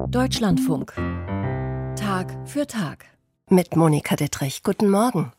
Deutschlandfunk. Tag für Tag. Mit Monika Dittrich. Guten Morgen.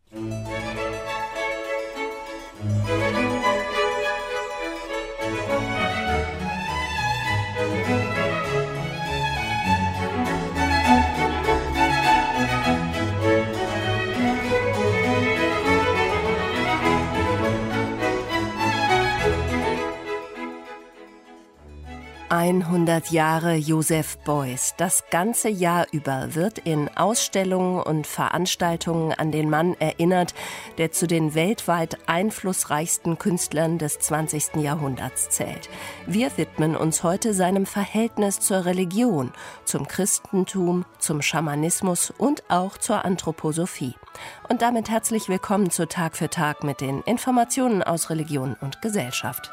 ...100 Jahre Joseph Beuys. Das ganze Jahr über wird in Ausstellungen und Veranstaltungen an den Mann erinnert, der zu den weltweit einflussreichsten Künstlern des 20. Jahrhunderts zählt. Wir widmen uns heute seinem Verhältnis zur Religion, zum Christentum, zum Schamanismus und auch zur Anthroposophie. Und damit herzlich willkommen zu Tag für Tag mit den Informationen aus Religion und Gesellschaft.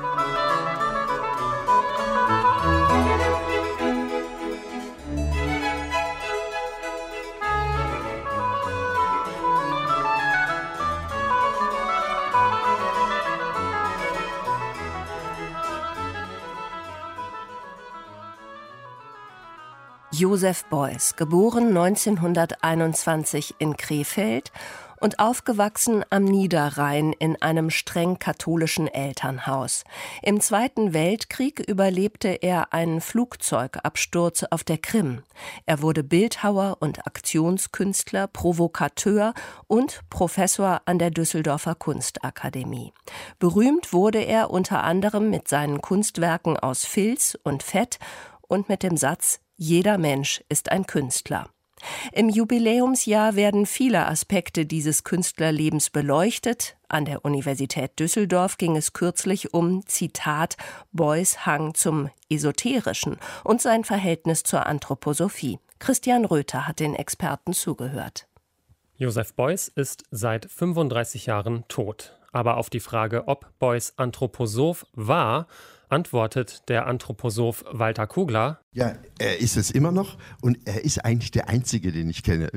Joseph Beuys, geboren 1921 in Krefeld und aufgewachsen am Niederrhein in einem streng katholischen Elternhaus. Im Zweiten Weltkrieg überlebte er einen Flugzeugabsturz auf der Krim. Er wurde Bildhauer und Aktionskünstler, Provokateur und Professor an der Düsseldorfer Kunstakademie. Berühmt wurde er unter anderem mit seinen Kunstwerken aus Filz und Fett und mit dem Satz: Jeder Mensch ist ein Künstler. Im Jubiläumsjahr werden viele Aspekte dieses Künstlerlebens beleuchtet. An der Universität Düsseldorf ging es kürzlich um, Zitat, Beuys Hang zum Esoterischen und sein Verhältnis zur Anthroposophie. Christian Röther hat den Experten zugehört. Joseph Beuys ist seit 35 Jahren tot. Aber auf die Frage, ob Beuys Anthroposoph war, antwortet der Anthroposoph Walter Kugler: Ja, er ist es immer noch und er ist eigentlich der Einzige, den ich kenne.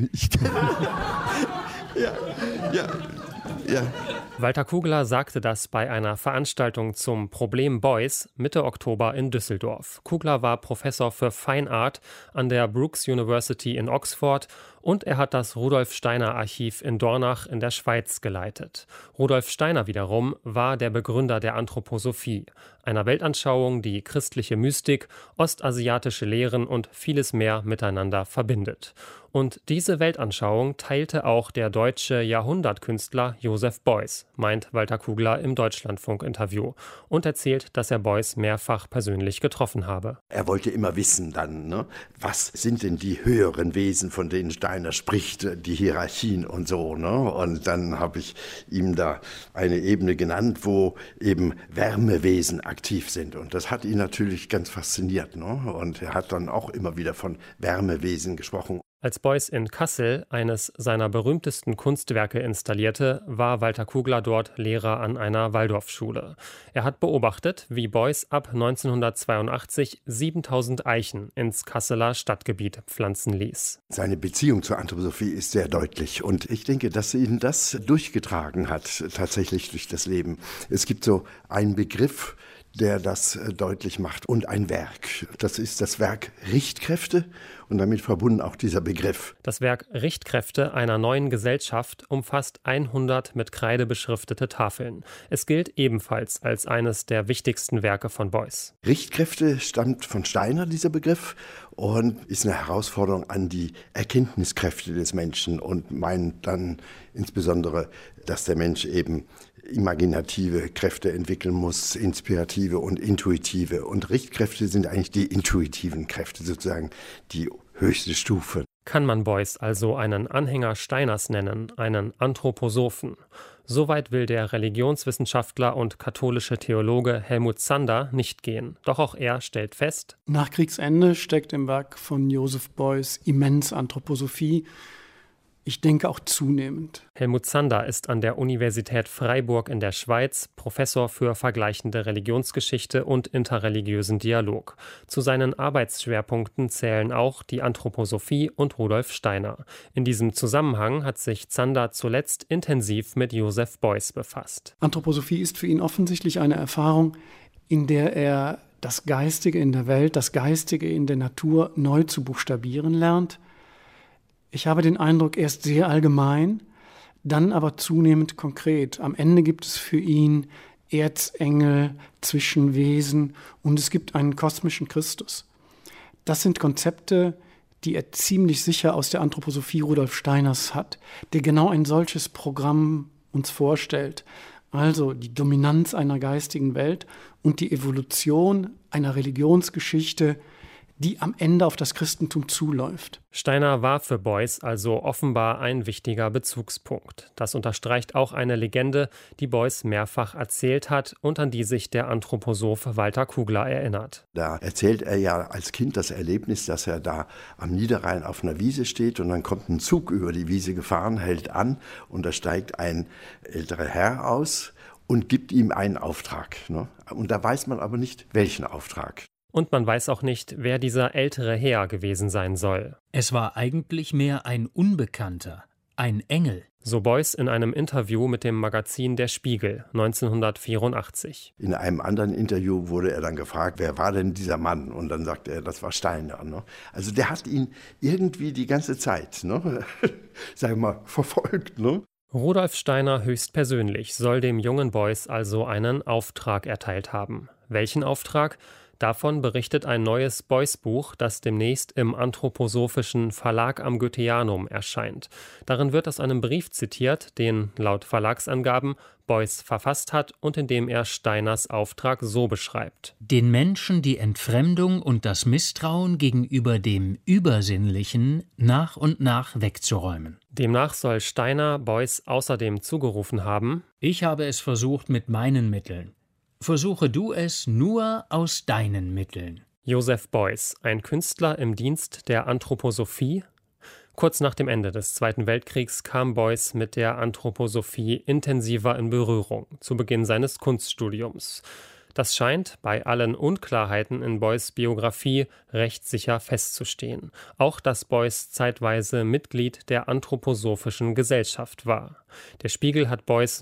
Ja. Walter Kugler sagte das bei einer Veranstaltung zum Problem Beuys Mitte Oktober in Düsseldorf. Kugler war Professor für Fine Art an der Brooks University in Oxford und er hat das Rudolf Steiner Archiv in Dornach in der Schweiz geleitet. Rudolf Steiner wiederum war der Begründer der Anthroposophie, einer Weltanschauung, die christliche Mystik, ostasiatische Lehren und vieles mehr miteinander verbindet. Und diese Weltanschauung teilte auch der deutsche Jahrhundertkünstler Joseph Beuys, meint Walter Kugler im Deutschlandfunk-Interview und erzählt, dass er Beuys mehrfach persönlich getroffen habe. Er wollte immer wissen dann, was sind denn die höheren Wesen, von denen Steiner spricht, die Hierarchien und so. Und dann habe ich ihm da eine Ebene genannt, wo eben Wärmewesen aktiv sind. Und das hat ihn natürlich ganz fasziniert. Und er hat dann auch immer wieder von Wärmewesen gesprochen. Als Beuys in Kassel eines seiner berühmtesten Kunstwerke installierte, war Walter Kugler dort Lehrer an einer Waldorfschule. Er hat beobachtet, wie Beuys ab 1982 7000 Eichen ins Kasseler Stadtgebiet pflanzen ließ. Seine Beziehung zur Anthroposophie ist sehr deutlich und ich denke, dass ihn das durchgetragen hat, tatsächlich durch das Leben. Es gibt so einen Begriff, der das deutlich macht, und ein Werk. Das ist das Werk Richtkräfte und damit verbunden auch dieser Begriff. Das Werk Richtkräfte einer neuen Gesellschaft umfasst 100 mit Kreide beschriftete Tafeln. Es gilt ebenfalls als eines der wichtigsten Werke von Beuys. Richtkräfte stammt von Steiner, dieser Begriff, und ist eine Herausforderung an die Erkenntniskräfte des Menschen und meint dann insbesondere, dass der Mensch eben imaginative Kräfte entwickeln muss, inspirative und intuitive. Und Richtkräfte sind eigentlich die intuitiven Kräfte, sozusagen die höchste Stufe. Kann man Beuys also einen Anhänger Steiners nennen, einen Anthroposophen? Soweit will der Religionswissenschaftler und katholische Theologe Helmut Zander nicht gehen. Doch auch er stellt fest: Nach Kriegsende steckt im Werk von Joseph Beuys immens Anthroposophie. Ich denke auch zunehmend. Helmut Zander ist an der Universität Freiburg in der Schweiz Professor für vergleichende Religionsgeschichte und interreligiösen Dialog. Zu seinen Arbeitsschwerpunkten zählen auch die Anthroposophie und Rudolf Steiner. In diesem Zusammenhang hat sich Zander zuletzt intensiv mit Joseph Beuys befasst. Anthroposophie ist für ihn offensichtlich eine Erfahrung, in der er das Geistige in der Welt, das Geistige in der Natur neu zu buchstabieren lernt. Ich habe den Eindruck, erst sehr allgemein, dann aber zunehmend konkret. Am Ende gibt es für ihn Erzengel, Zwischenwesen und es gibt einen kosmischen Christus. Das sind Konzepte, die er ziemlich sicher aus der Anthroposophie Rudolf Steiners hat, der genau ein solches Programm uns vorstellt. Also die Dominanz einer geistigen Welt und die Evolution einer Religionsgeschichte, die am Ende auf das Christentum zuläuft. Steiner war für Beuys also offenbar ein wichtiger Bezugspunkt. Das unterstreicht auch eine Legende, die Beuys mehrfach erzählt hat und an die sich der Anthroposoph Walter Kugler erinnert. Da erzählt er ja als Kind das Erlebnis, dass er da am Niederrhein auf einer Wiese steht und dann kommt ein Zug über die Wiese gefahren, hält an und da steigt ein älterer Herr aus und gibt ihm einen Auftrag. Und da weiß man aber nicht, welchen Auftrag. Und man weiß auch nicht, wer dieser ältere Herr gewesen sein soll. Es war eigentlich mehr ein Unbekannter, ein Engel. So Beuys in einem Interview mit dem Magazin Der Spiegel 1984. In einem anderen Interview wurde er dann gefragt, wer war denn dieser Mann? Und dann sagte er, das war Steiner. Also der hat ihn irgendwie die ganze Zeit, sagen wir mal, verfolgt. Rudolf Steiner höchstpersönlich soll dem jungen Beuys also einen Auftrag erteilt haben. Welchen Auftrag? Davon berichtet ein neues Beuys-Buch, das demnächst im Anthroposophischen Verlag am Goetheanum erscheint. Darin wird aus einem Brief zitiert, den laut Verlagsangaben Beuys verfasst hat und in dem er Steiners Auftrag so beschreibt: Den Menschen die Entfremdung und das Misstrauen gegenüber dem Übersinnlichen nach und nach wegzuräumen. Demnach soll Steiner Beuys außerdem zugerufen haben: Ich habe es versucht mit meinen Mitteln. Versuche du es nur aus deinen Mitteln. Joseph Beuys, ein Künstler im Dienst der Anthroposophie. Kurz nach dem Ende des Zweiten Weltkriegs kam Beuys mit der Anthroposophie intensiver in Berührung, zu Beginn seines Kunststudiums. Das scheint bei allen Unklarheiten in Beuys Biografie recht sicher festzustehen. Auch, dass Beuys zeitweise Mitglied der Anthroposophischen Gesellschaft war. Der Spiegel hat Beuys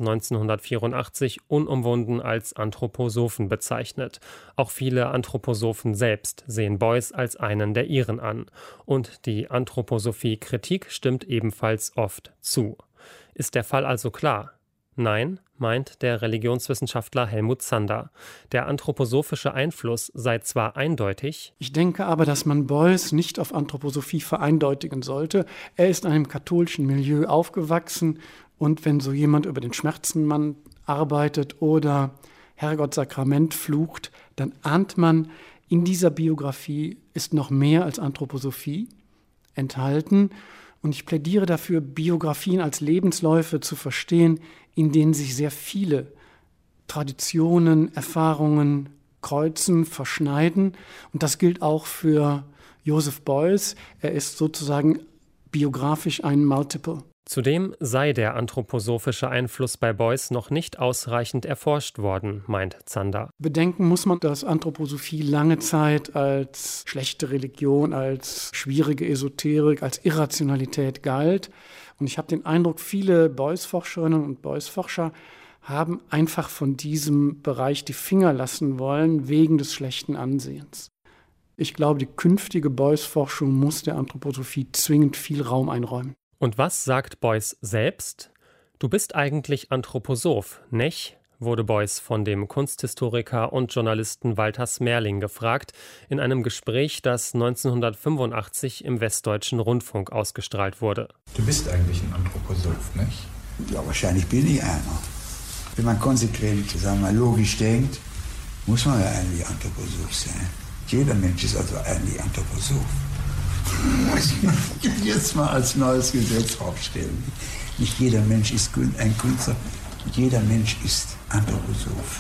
1984 unumwunden als Anthroposophen bezeichnet. Auch viele Anthroposophen selbst sehen Beuys als einen der ihren an. Und die Anthroposophie-Kritik stimmt ebenfalls oft zu. Ist der Fall also klar? Nein, meint der Religionswissenschaftler Helmut Zander. Der anthroposophische Einfluss sei zwar eindeutig. Ich denke aber, dass man Beuys nicht auf Anthroposophie vereindeutigen sollte. Er ist in einem katholischen Milieu aufgewachsen und wenn so jemand über den Schmerzenmann arbeitet oder Herrgottsakrament flucht, dann ahnt man, in dieser Biografie ist noch mehr als Anthroposophie enthalten. Und ich plädiere dafür, Biografien als Lebensläufe zu verstehen, in denen sich sehr viele Traditionen, Erfahrungen kreuzen, verschneiden. Und das gilt auch für Joseph Beuys. Er ist sozusagen biografisch ein Multiple. Zudem sei der anthroposophische Einfluss bei Beuys noch nicht ausreichend erforscht worden, meint Zander. Bedenken muss man, dass Anthroposophie lange Zeit als schlechte Religion, als schwierige Esoterik, als Irrationalität galt. Und ich habe den Eindruck, viele Beuys-Forscherinnen und Beuys-Forscher haben einfach von diesem Bereich die Finger lassen wollen, wegen des schlechten Ansehens. Ich glaube, die künftige Beuys-Forschung muss der Anthroposophie zwingend viel Raum einräumen. Und was sagt Beuys selbst? Du bist eigentlich Anthroposoph, nech? Wurde Beuys von dem Kunsthistoriker und Journalisten Walter Smerling gefragt, in einem Gespräch, das 1985 im Westdeutschen Rundfunk ausgestrahlt wurde. Du bist eigentlich ein Anthroposoph, nicht? Ja, wahrscheinlich bin ich einer. Wenn man konsequent, sagen wir mal, logisch denkt, muss man ja eigentlich Anthroposoph sein. Jeder Mensch ist also eigentlich Anthroposoph. Muss ich jetzt mal als neues Gesetz aufstellen. Nicht jeder Mensch ist ein Künstler, jeder Mensch ist Anthroposoph.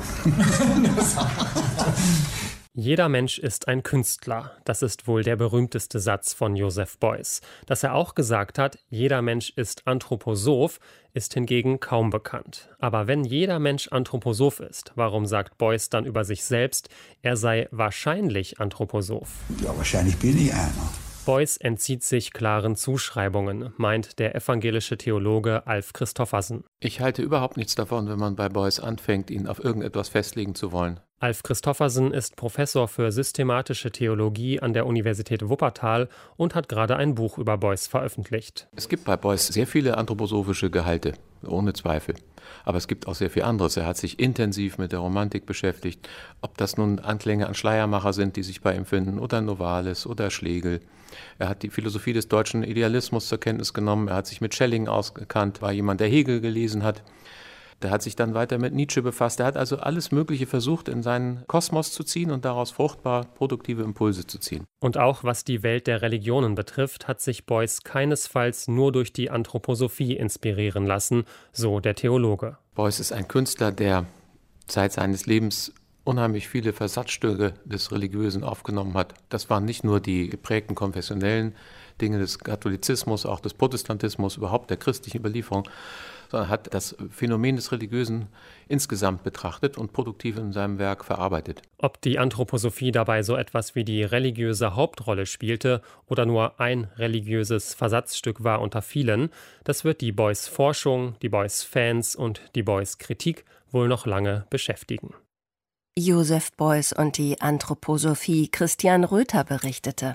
Jeder Mensch ist ein Künstler. Das ist wohl der berühmteste Satz von Joseph Beuys. Dass er auch gesagt hat, jeder Mensch ist Anthroposoph, ist hingegen kaum bekannt. Aber wenn jeder Mensch Anthroposoph ist, warum sagt Beuys dann über sich selbst, er sei wahrscheinlich Anthroposoph? Ja, wahrscheinlich bin ich einer. Beuys entzieht sich klaren Zuschreibungen, meint der evangelische Theologe Alf Christoffersen. Ich halte überhaupt nichts davon, wenn man bei Beuys anfängt, ihn auf irgendetwas festlegen zu wollen. Alf Christoffersen ist Professor für systematische Theologie an der Universität Wuppertal und hat gerade ein Buch über Beuys veröffentlicht. Es gibt bei Beuys sehr viele anthroposophische Gehalte, ohne Zweifel. Aber es gibt auch sehr viel anderes. Er hat sich intensiv mit der Romantik beschäftigt. Ob das nun Anklänge an Schleiermacher sind, die sich bei ihm finden, oder Novalis oder Schlegel. Er hat die Philosophie des deutschen Idealismus zur Kenntnis genommen. Er hat sich mit Schelling ausgekannt, war jemand, der Hegel gelesen hat. Der hat sich dann weiter mit Nietzsche befasst. Er hat also alles Mögliche versucht, in seinen Kosmos zu ziehen und daraus fruchtbar produktive Impulse zu ziehen. Und auch was die Welt der Religionen betrifft, hat sich Beuys keinesfalls nur durch die Anthroposophie inspirieren lassen, so der Theologe. Beuys ist ein Künstler, der Zeit seines Lebens unheimlich viele Versatzstücke des Religiösen aufgenommen hat. Das waren nicht nur die geprägten konfessionellen Dinge des Katholizismus, auch des Protestantismus, überhaupt der christlichen Überlieferung, sondern hat das Phänomen des Religiösen insgesamt betrachtet und produktiv in seinem Werk verarbeitet. Ob die Anthroposophie dabei so etwas wie die religiöse Hauptrolle spielte oder nur ein religiöses Versatzstück war unter vielen, das wird die Beuys Forschung, die Beuys Fans und die Beuys Kritik wohl noch lange beschäftigen. Joseph Beuys und die Anthroposophie, Christian Röther berichtete.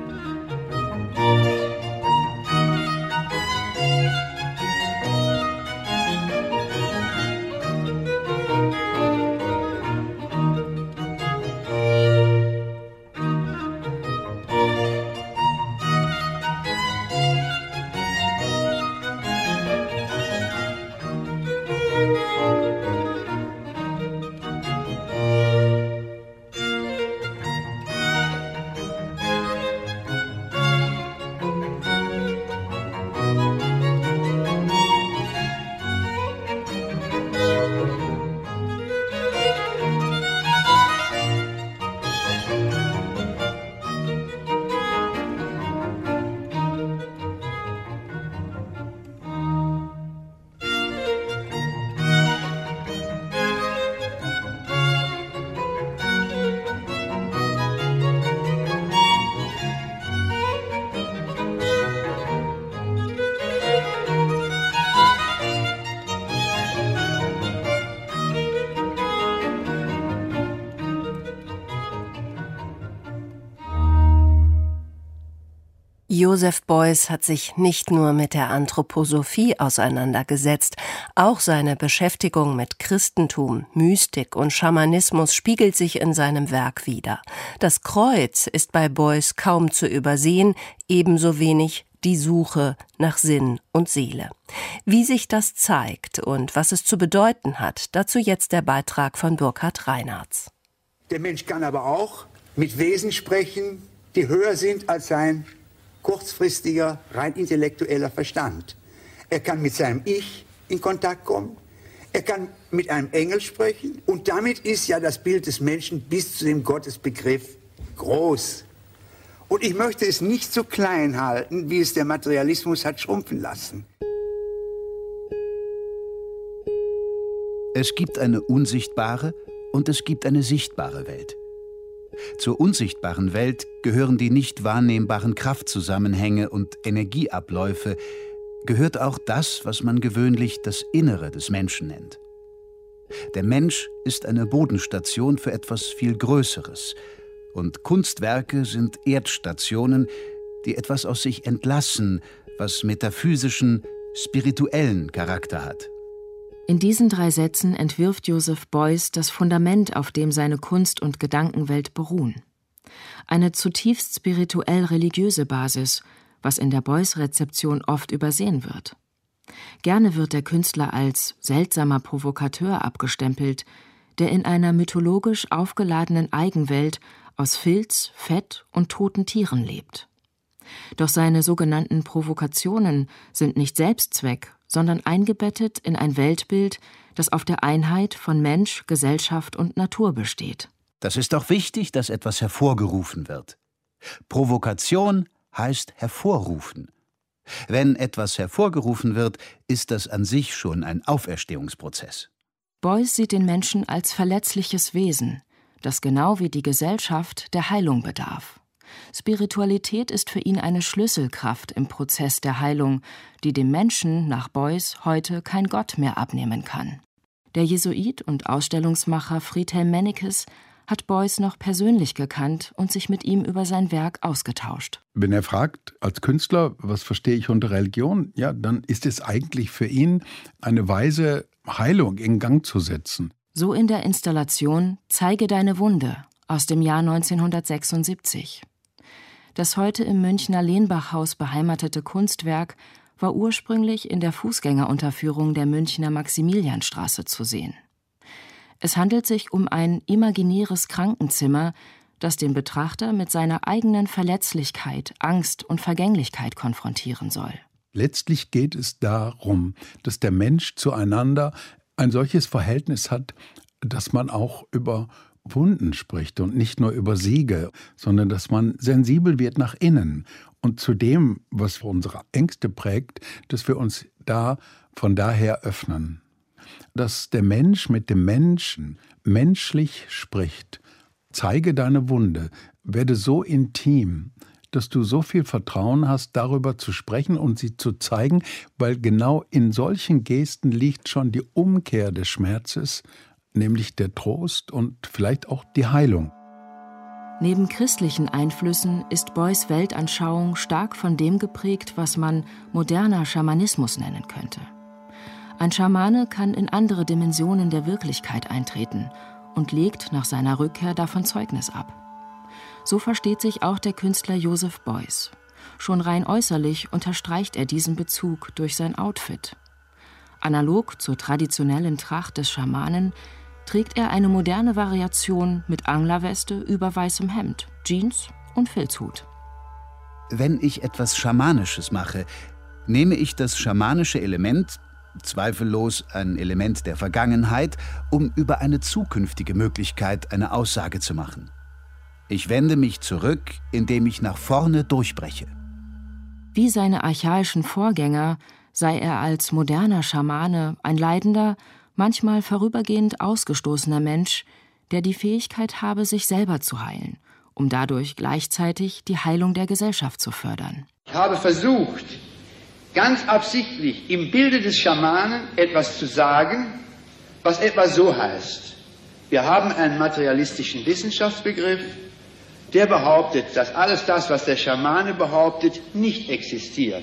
Joseph Beuys hat sich nicht nur mit der Anthroposophie auseinandergesetzt, auch seine Beschäftigung mit Christentum, Mystik und Schamanismus spiegelt sich in seinem Werk wider. Das Kreuz ist bei Beuys kaum zu übersehen, ebenso wenig die Suche nach Sinn und Seele. Wie sich das zeigt und was es zu bedeuten hat, dazu jetzt der Beitrag von Burkhard Reinhartz. Der Mensch kann aber auch mit Wesen sprechen, die höher sind als sein kurzfristiger, rein intellektueller Verstand. Er kann mit seinem Ich in Kontakt kommen, er kann mit einem Engel sprechen und damit ist ja das Bild des Menschen bis zu dem Gottesbegriff groß. Und ich möchte es nicht so klein halten, wie es der Materialismus hat schrumpfen lassen. Es gibt eine unsichtbare und es gibt eine sichtbare Welt. Zur unsichtbaren Welt gehören die nicht wahrnehmbaren Kraftzusammenhänge und Energieabläufe, gehört auch das, was man gewöhnlich das Innere des Menschen nennt. Der Mensch ist eine Bodenstation für etwas viel Größeres, und Kunstwerke sind Erdstationen, die etwas aus sich entlassen, was metaphysischen, spirituellen Charakter hat. In diesen 3 Sätzen entwirft Joseph Beuys das Fundament, auf dem seine Kunst- und Gedankenwelt beruhen. Eine zutiefst spirituell-religiöse Basis, was in der Beuys-Rezeption oft übersehen wird. Gerne wird der Künstler als seltsamer Provokateur abgestempelt, der in einer mythologisch aufgeladenen Eigenwelt aus Filz, Fett und toten Tieren lebt. Doch seine sogenannten Provokationen sind nicht Selbstzweck, sondern eingebettet in ein Weltbild, das auf der Einheit von Mensch, Gesellschaft und Natur besteht. Das ist doch wichtig, dass etwas hervorgerufen wird. Provokation heißt hervorrufen. Wenn etwas hervorgerufen wird, ist das an sich schon ein Auferstehungsprozess. Beuys sieht den Menschen als verletzliches Wesen, das genau wie die Gesellschaft der Heilung bedarf. Spiritualität ist für ihn eine Schlüsselkraft im Prozess der Heilung, die dem Menschen nach Beuys heute kein Gott mehr abnehmen kann. Der Jesuit und Ausstellungsmacher Friedhelm Mennekes hat Beuys noch persönlich gekannt und sich mit ihm über sein Werk ausgetauscht. Wenn er fragt, als Künstler, was verstehe ich unter Religion, ja, dann ist es eigentlich für ihn eine Weise, Heilung in Gang zu setzen. So in der Installation »Zeige deine Wunde« aus dem Jahr 1976. Das heute im Münchner Lehnbachhaus beheimatete Kunstwerk war ursprünglich in der Fußgängerunterführung der Münchner Maximilianstraße zu sehen. Es handelt sich um ein imaginäres Krankenzimmer, das den Betrachter mit seiner eigenen Verletzlichkeit, Angst und Vergänglichkeit konfrontieren soll. Letztlich geht es darum, dass der Mensch zueinander ein solches Verhältnis hat, dass man auch über Wunden spricht und nicht nur über Siege, sondern dass man sensibel wird nach innen und zu dem, was unsere Ängste prägt, dass wir uns von daher öffnen. Dass der Mensch mit dem Menschen menschlich spricht. Zeige deine Wunde, werde so intim, dass du so viel Vertrauen hast, darüber zu sprechen und sie zu zeigen, weil genau in solchen Gesten liegt schon die Umkehr des Schmerzes, nämlich der Trost und vielleicht auch die Heilung. Neben christlichen Einflüssen ist Beuys Weltanschauung stark von dem geprägt, was man moderner Schamanismus nennen könnte. Ein Schamane kann in andere Dimensionen der Wirklichkeit eintreten und legt nach seiner Rückkehr davon Zeugnis ab. So versteht sich auch der Künstler Joseph Beuys. Schon rein äußerlich unterstreicht er diesen Bezug durch sein Outfit. Analog zur traditionellen Tracht des Schamanen trägt er eine moderne Variation mit Anglerweste über weißem Hemd, Jeans und Filzhut. Wenn ich etwas Schamanisches mache, nehme ich das schamanische Element, zweifellos ein Element der Vergangenheit, um über eine zukünftige Möglichkeit eine Aussage zu machen. Ich wende mich zurück, indem ich nach vorne durchbreche. Wie seine archaischen Vorgänger sei er als moderner Schamane ein leidender, manchmal vorübergehend ausgestoßener Mensch, der die Fähigkeit habe, sich selber zu heilen, um dadurch gleichzeitig die Heilung der Gesellschaft zu fördern. Ich habe versucht, ganz absichtlich im Bilde des Schamanen etwas zu sagen, was etwa so heißt. Wir haben einen materialistischen Wissenschaftsbegriff, der behauptet, dass alles das, was der Schamane behauptet, nicht existiert.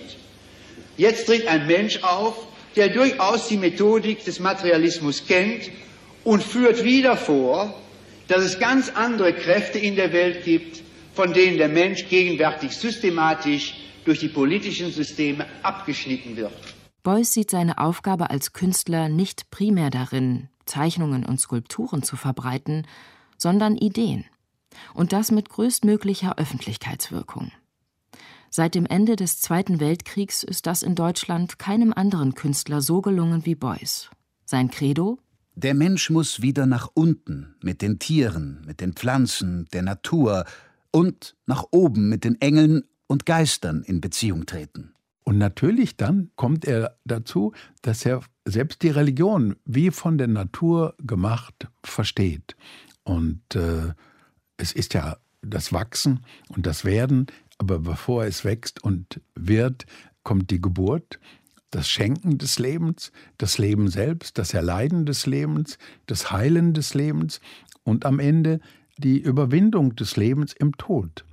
Jetzt tritt ein Mensch auf, der durchaus die Methodik des Materialismus kennt und führt wieder vor, dass es ganz andere Kräfte in der Welt gibt, von denen der Mensch gegenwärtig systematisch durch die politischen Systeme abgeschnitten wird. Beuys sieht seine Aufgabe als Künstler nicht primär darin, Zeichnungen und Skulpturen zu verbreiten, sondern Ideen. Und das mit größtmöglicher Öffentlichkeitswirkung. Seit dem Ende des Zweiten Weltkriegs ist das in Deutschland keinem anderen Künstler so gelungen wie Beuys. Sein Credo? Der Mensch muss wieder nach unten, mit den Tieren, mit den Pflanzen, der Natur und nach oben mit den Engeln und Geistern in Beziehung treten. Und natürlich dann kommt er dazu, dass er selbst die Religion wie von der Natur gemacht versteht. Und es ist ja das Wachsen und das Werden, aber bevor es wächst und wird, kommt die Geburt, das Schenken des Lebens, das Leben selbst, das Erleiden des Lebens, das Heilen des Lebens und am Ende die Überwindung des Lebens im Tod.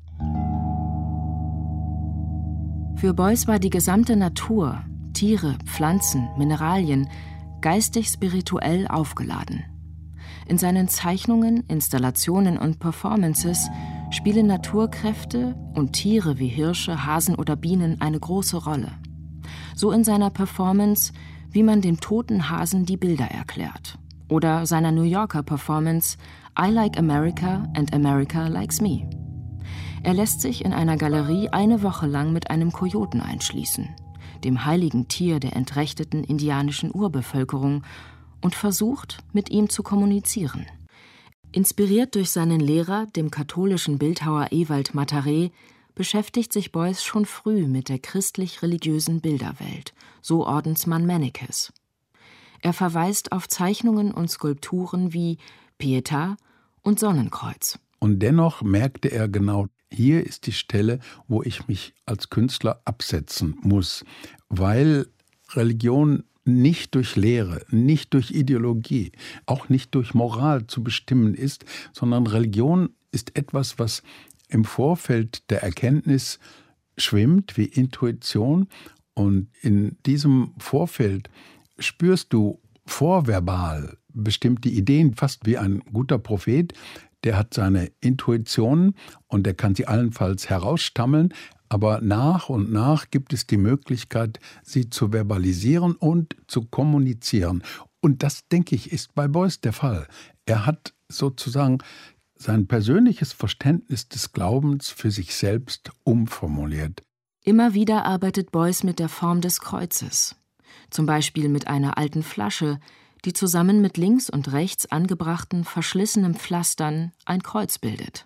Für Beuys war die gesamte Natur, Tiere, Pflanzen, Mineralien, geistig-spirituell aufgeladen. In seinen Zeichnungen, Installationen und Performances spielen Naturkräfte und Tiere wie Hirsche, Hasen oder Bienen eine große Rolle. So in seiner Performance, wie man dem toten Hasen die Bilder erklärt. Oder seiner New Yorker Performance I Like America and America Likes Me. Er lässt sich in einer Galerie eine Woche lang mit einem Kojoten einschließen, dem heiligen Tier der entrechteten indianischen Urbevölkerung, und versucht, mit ihm zu kommunizieren. Inspiriert durch seinen Lehrer, dem katholischen Bildhauer Ewald Mataré, beschäftigt sich Beuys schon früh mit der christlich-religiösen Bilderwelt, so Ordensmann Mennekes. Er verweist auf Zeichnungen und Skulpturen wie Pietà und Sonnenkreuz. Und dennoch merkte er genau, hier ist die Stelle, wo ich mich als Künstler absetzen muss, weil Religion nicht durch Lehre, nicht durch Ideologie, auch nicht durch Moral zu bestimmen ist, sondern Religion ist etwas, was im Vorfeld der Erkenntnis schwimmt wie Intuition. Und in diesem Vorfeld spürst du vorverbal bestimmte Ideen, fast wie ein guter Prophet. Der hat seine Intuitionen und der kann sie allenfalls herausstammeln. Aber nach und nach gibt es die Möglichkeit, sie zu verbalisieren und zu kommunizieren. Und das, denke ich, ist bei Beuys der Fall. Er hat sozusagen sein persönliches Verständnis des Glaubens für sich selbst umformuliert. Immer wieder arbeitet Beuys mit der Form des Kreuzes. Zum Beispiel mit einer alten Flasche, die zusammen mit links und rechts angebrachten verschlissenen Pflastern ein Kreuz bildet.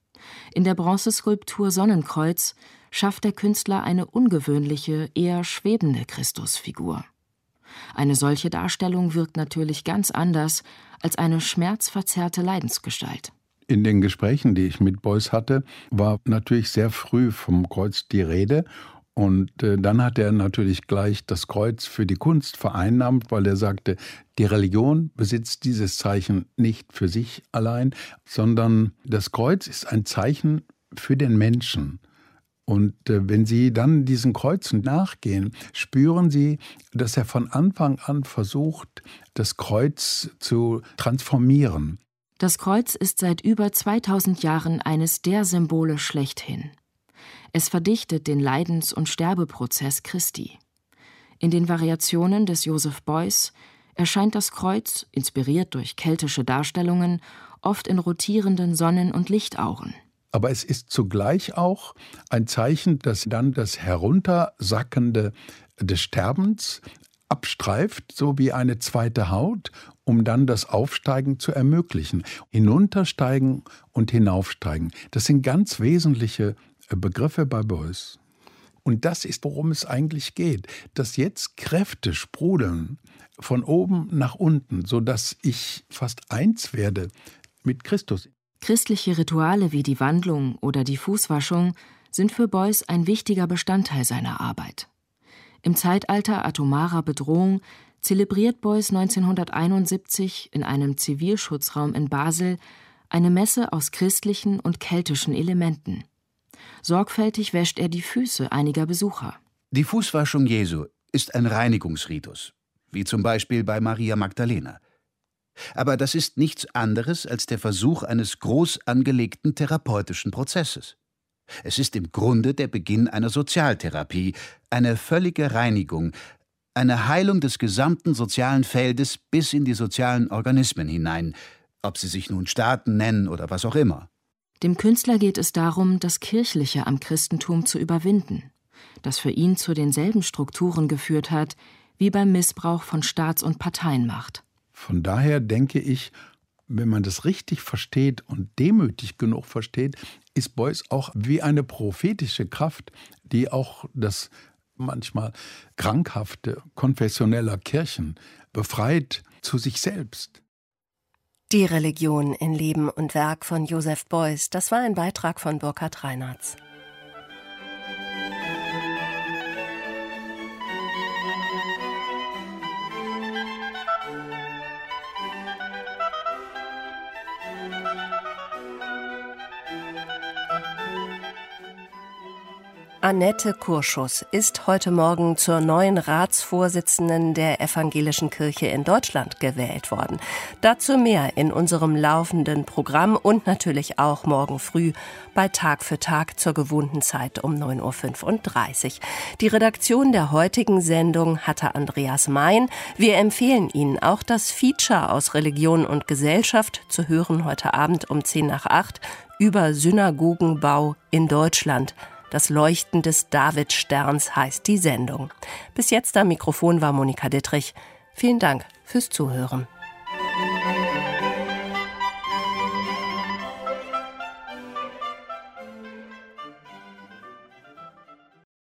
In der Bronzeskulptur Sonnenkreuz schafft der Künstler eine ungewöhnliche, eher schwebende Christusfigur. Eine solche Darstellung wirkt natürlich ganz anders als eine schmerzverzerrte Leidensgestalt. In den Gesprächen, die ich mit Beuys hatte, war natürlich sehr früh vom Kreuz die Rede. Und dann hat er natürlich gleich das Kreuz für die Kunst vereinnahmt, weil er sagte, die Religion besitzt dieses Zeichen nicht für sich allein, sondern das Kreuz ist ein Zeichen für den Menschen. Und wenn Sie dann diesen Kreuzen nachgehen, spüren Sie, dass er von Anfang an versucht, das Kreuz zu transformieren. Das Kreuz ist seit über 2000 Jahren eines der Symbole schlechthin. Es verdichtet den Leidens- und Sterbeprozess Christi. In den Variationen des Joseph Beuys erscheint das Kreuz, inspiriert durch keltische Darstellungen, oft in rotierenden Sonnen- und Lichtauren. Aber es ist zugleich auch ein Zeichen, das dann das Heruntersackende des Sterbens abstreift, so wie eine zweite Haut, um dann das Aufsteigen zu ermöglichen. Hinuntersteigen und hinaufsteigen. Das sind ganz wesentliche Begriffe bei Beuys. Und das ist, worum es eigentlich geht, dass jetzt Kräfte sprudeln von oben nach unten, sodass ich fast eins werde mit Christus. Christliche Rituale wie die Wandlung oder die Fußwaschung sind für Beuys ein wichtiger Bestandteil seiner Arbeit. Im Zeitalter atomarer Bedrohung zelebriert Beuys 1971 in einem Zivilschutzraum in Basel eine Messe aus christlichen und keltischen Elementen. Sorgfältig wäscht er die Füße einiger Besucher. Die Fußwaschung Jesu ist ein Reinigungsritus, wie zum Beispiel bei Maria Magdalena. Aber das ist nichts anderes als der Versuch eines groß angelegten therapeutischen Prozesses. Es ist im Grunde der Beginn einer Sozialtherapie, eine völlige Reinigung, eine Heilung des gesamten sozialen Feldes bis in die sozialen Organismen hinein, ob sie sich nun Staaten nennen oder was auch immer. Dem Künstler geht es darum, das Kirchliche am Christentum zu überwinden, das für ihn zu denselben Strukturen geführt hat, wie beim Missbrauch von Staats- und Parteienmacht. Von daher denke ich, wenn man das richtig versteht und demütig genug versteht, ist Beuys auch wie eine prophetische Kraft, die auch das manchmal Krankhafte konfessioneller Kirchen befreit zu sich selbst. Die Religion in Leben und Werk von Joseph Beuys, das war ein Beitrag von Burkhard Reinhartz. Annette Kurschus ist heute Morgen zur neuen Ratsvorsitzenden der Evangelischen Kirche in Deutschland gewählt worden. Dazu mehr in unserem laufenden Programm und natürlich auch morgen früh bei Tag für Tag zur gewohnten Zeit um 9.35 Uhr. Die Redaktion der heutigen Sendung hatte Andreas Mein. Wir empfehlen Ihnen auch das Feature aus Religion und Gesellschaft zu hören heute Abend um 7:50 über Synagogenbau in Deutschland. Das Leuchten des Davidsterns heißt die Sendung. Bis jetzt am Mikrofon war Monika Dittrich. Vielen Dank fürs Zuhören.